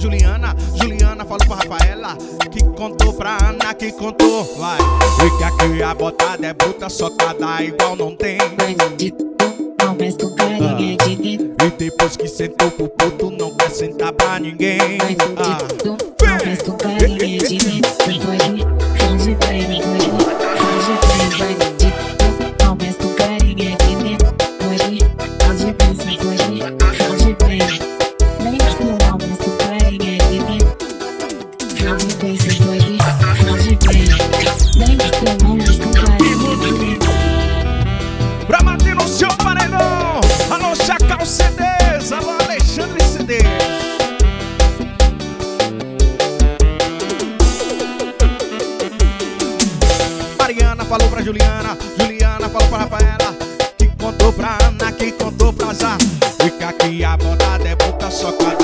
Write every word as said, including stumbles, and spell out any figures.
Juliana, Juliana falou pra Rafaela, que contou pra Ana, que contou, vai. E que aqui a botada é bruta, socada igual não tem. Não presta o carinha de dentro. E depois que sentou pro puto, não quer sentar pra ninguém. Ah. Não presta o carinha de dentro. Você pode, pode pra mim, pode, pode pra mim, vai. Não presta o carinha de dentro. Pode, pode pensar, pode, pode pra mim. Nem que não presta o carinha de dentro. Pode pensar, pode, pode pra mim. Nem que não presta o carinha de dentro. Pra bater no seu paredão, alô Chacal C Ds, alô Alexandre C Ds. Mariana falou pra Juliana, Juliana falou pra Rafaela, que contou pra Ana, que contou pra Zá. E que aqui a botada é boca só quadra.